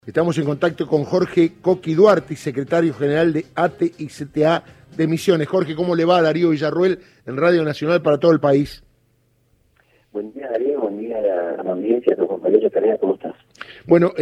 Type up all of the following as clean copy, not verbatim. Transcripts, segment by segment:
Estamos en contacto con Jorge Coqui Duarte, secretario general de ATE y CTA de Misiones. Jorge, ¿cómo le va? Darío Villarruel en Radio Nacional para todo el país. Buen día, Darío, buen día a la audiencia, a tu compañero Tarea, ¿cómo estás? Bueno,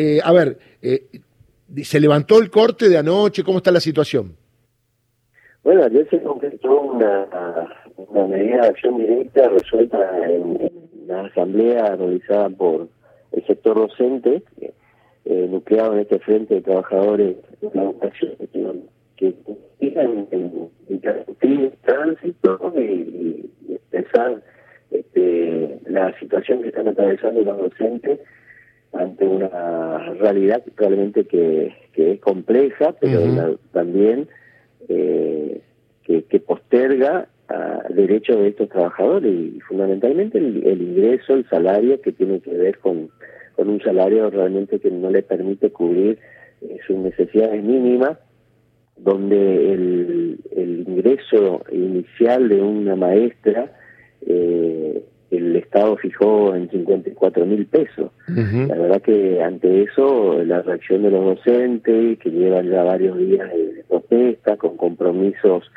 ¿se levantó el corte de anoche? ¿Cómo está la situación? Bueno, ayer se concretó una medida de acción directa resuelta en la asamblea realizada por el sector docente, nucleado en este frente de trabajadores de la educación que fijan en interrumpir tránsito y expresar la situación que están atravesando los docentes ante una realidad probablemente que es compleja, pero también que posterga el derecho de estos trabajadores y fundamentalmente el ingreso, el salario que tiene que ver con un salario realmente que no le permite cubrir sus necesidades mínimas, donde el ingreso inicial de una maestra el Estado fijó en 54.000 pesos. La verdad que ante eso la reacción de los docentes, que llevan ya varios días de protesta, con compromisos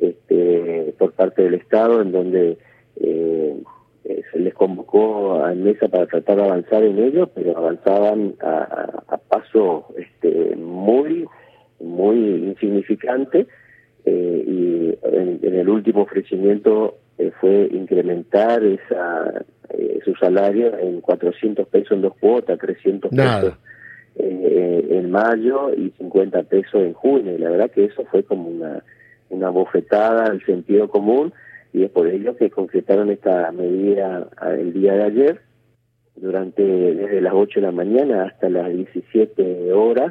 por parte del Estado, en donde se les convocó a mesa para tratar de avanzar en ello, pero avanzaban a paso muy insignificante, y en el último ofrecimiento fue incrementar su salario en 400 pesos en 2 cuotas, 300 pesos en mayo y 50 pesos en junio. Y la verdad que eso fue como una bofetada al sentido común, y es por ello que concretaron esta medida el día de ayer, desde las 8 de la mañana hasta las 17 horas,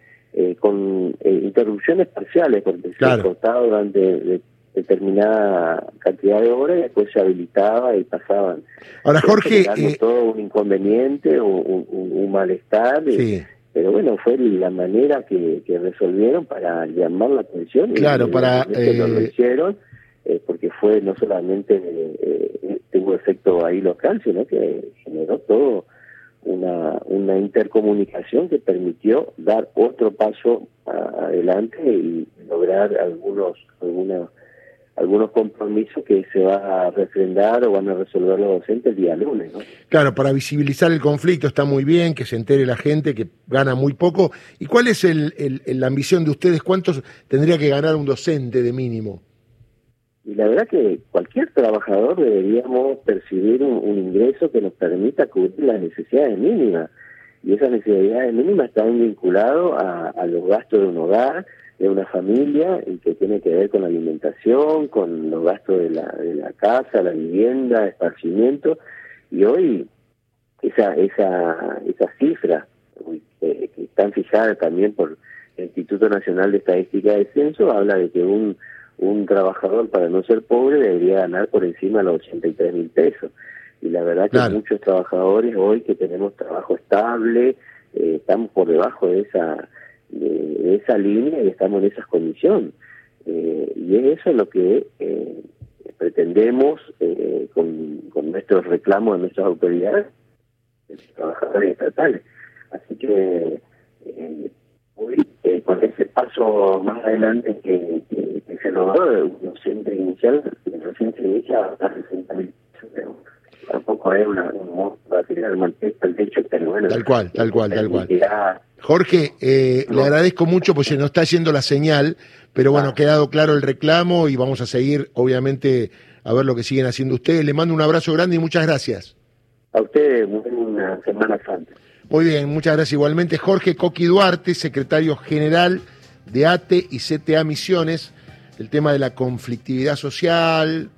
con interrupciones parciales, porque se cortaba durante determinada cantidad de horas y después se habilitaba y pasaban. Ahora, Jorge, todo un inconveniente, un malestar, pero bueno, fue la manera que resolvieron para llamar la atención. Claro, lo hicieron, porque fue no solamente tuvo efecto ahí local, sino que generó todo una intercomunicación que permitió dar otro paso adelante y lograr algunos compromisos que se va a refrendar o van a resolver los docentes el día lunes, ¿no? Claro, para visibilizar el conflicto está muy bien, que se entere la gente que gana muy poco. ¿Y cuál es la ambición de ustedes? ¿Cuántos tendría que ganar un docente de mínimo? Y la verdad que cualquier trabajador deberíamos percibir un ingreso que nos permita cubrir las necesidades mínimas. Y esas necesidades mínimas están vinculadas a los gastos de un hogar, de una familia, y que tiene que ver con la alimentación, con los gastos de la casa, la vivienda, esparcimiento. Y hoy esa cifra que están fijadas también por el Instituto Nacional de Estadística de Censo habla de que un trabajador, para no ser pobre, debería ganar por encima de los 83.000 pesos. Y la verdad que muchos trabajadores hoy que tenemos trabajo estable, estamos por debajo de esa línea y estamos en esas condiciones. Y es eso lo que pretendemos con nuestros reclamos de nuestras autoridades, de los trabajadores estatales. Así que hoy, con ese paso más adelante que se logró, el docente inicial hasta 60.000 pesos. Tampoco es un monstruo a tirar el techo, pero bueno. Tal cual. Jorge, le agradezco mucho, pues se nos está yendo la señal, pero bueno, ha quedado claro el reclamo y vamos a seguir, obviamente, a ver lo que siguen haciendo ustedes. Le mando un abrazo grande y muchas gracias. A ustedes, una Semana Santa. Muy bien, muchas gracias igualmente. Jorge Coqui Duarte, secretario general de ATE y CTA Misiones, el tema de la conflictividad social,